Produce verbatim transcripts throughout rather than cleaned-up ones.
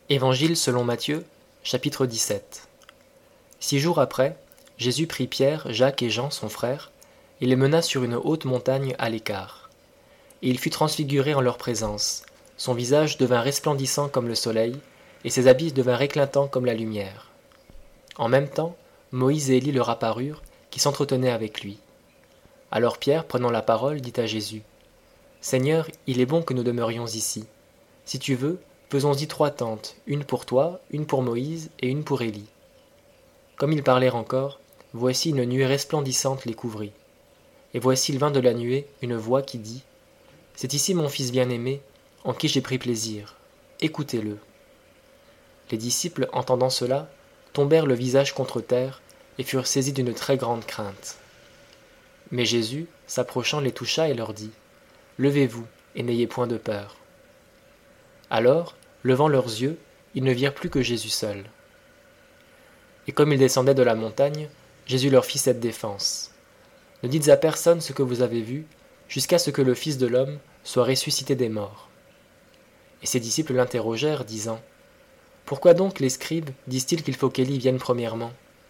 Évangile selon Matthieu, chapitre dix-sept. Six jours après, Jésus prit Pierre, Jacques et Jean, son frère, et les mena sur une haute montagne à l'écart. Et il fut transfiguré en leur présence. Son visage devint resplendissant comme le soleil, et ses habits devinrent éclatants comme la lumière. En même temps, Moïse et Élie leur apparurent, qui s'entretenaient avec lui. Alors Pierre, prenant la parole, dit à Jésus : « Seigneur, il est bon que nous demeurions ici. Si tu veux, faisons-y trois tentes, une pour toi, une pour Moïse et une pour Élie. » Comme ils parlèrent encore, voici une nuée resplendissante les couvrit. Et voici il vint de la nuée une voix qui dit : « C'est ici mon fils bien-aimé, en qui j'ai pris plaisir. Écoutez-le. » Les disciples, entendant cela, tombèrent le visage contre terre et furent saisis d'une très grande crainte. Mais Jésus, s'approchant, les toucha et leur dit : « Levez-vous et n'ayez point de peur. » Alors, levant leurs yeux, ils ne virent plus que Jésus seul. Et comme ils descendaient de la montagne, Jésus leur fit cette défense : « Ne dites à personne ce que vous avez vu, jusqu'à ce que le Fils de l'homme soit ressuscité des morts. » Et ses disciples l'interrogèrent, disant : « Pourquoi donc les scribes disent-ils qu'il faut qu'Élie vienne premièrement ?»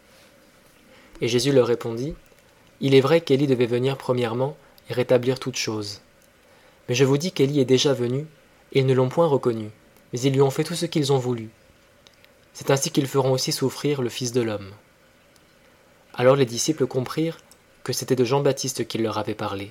Et Jésus leur répondit : « Il est vrai qu'Élie devait venir premièrement et rétablir toutes choses. Mais je vous dis qu'Élie est déjà venu, et ils ne l'ont point reconnu, mais ils lui ont fait tout ce qu'ils ont voulu. C'est ainsi qu'ils feront aussi souffrir le Fils de l'homme. » Alors les disciples comprirent que c'était de Jean-Baptiste qu'il leur avait parlé.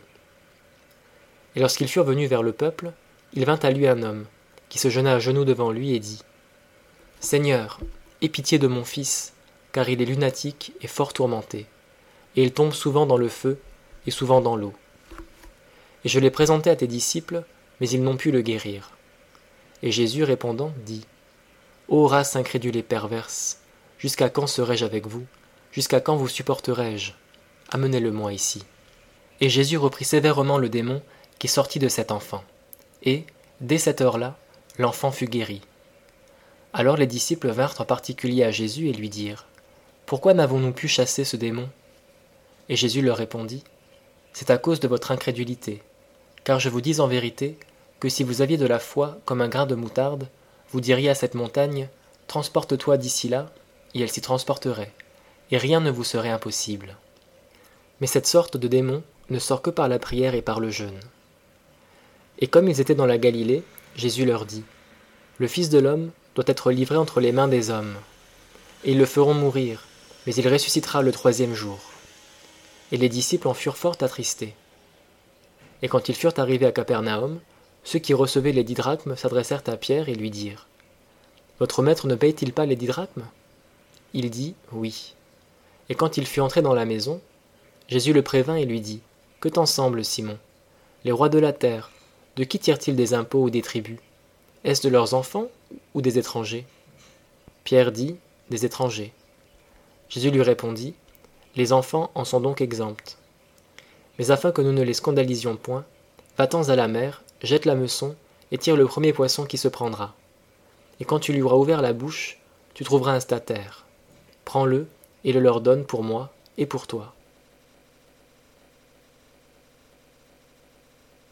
Et lorsqu'ils furent venus vers le peuple, il vint à lui un homme, qui se jeta à genoux devant lui et dit : « Seigneur, aie pitié de mon fils, car il est lunatique et fort tourmenté, et il tombe souvent dans le feu et souvent dans l'eau. Et je l'ai présenté à tes disciples, mais ils n'ont pu le guérir. » Et Jésus répondant dit : « Ô race incrédule et perverse, jusqu'à quand serai-je avec vous ? Jusqu'à quand vous supporterai-je ? Amenez-le-moi ici. » Et Jésus reprit sévèrement le démon qui sortit de cet enfant. Et, dès cette heure-là, l'enfant fut guéri. Alors les disciples vinrent en particulier à Jésus et lui dirent : « Pourquoi n'avons-nous pu chasser ce démon ? » Et Jésus leur répondit : « C'est à cause de votre incrédulité. Car je vous dis en vérité que si vous aviez de la foi comme un grain de moutarde, vous diriez à cette montagne : transporte-toi d'ici là, et elle s'y transporterait, et rien ne vous serait impossible. Mais cette sorte de démon ne sort que par la prière et par le jeûne. » Et comme ils étaient dans la Galilée, Jésus leur dit : « Le Fils de l'homme doit être livré entre les mains des hommes. Et ils le feront mourir, mais il ressuscitera le troisième jour. » Et les disciples en furent fort attristés. Et quand ils furent arrivés à Capernaum, ceux qui recevaient les dix drachmes s'adressèrent à Pierre et lui dirent : « Votre maître ne paye-t-il pas les dix drachmes ?» Il dit : « Oui. » Et quand il fut entré dans la maison, Jésus le prévint et lui dit : « Que t'en semble, Simon ? Les rois de la terre, de qui tirent-ils des impôts ou des tributs ? Est-ce de leurs enfants ou des étrangers ? » Pierre dit : « Des étrangers. » Jésus lui répondit : « Les enfants en sont donc exempts. Mais afin que nous ne les scandalisions point, va-t'en à la mer, jette l'hameçon et tire le premier poisson qui se prendra. Et quand tu lui auras ouvert la bouche, tu trouveras un statère. Prends-le et le leur donne pour moi et pour toi. »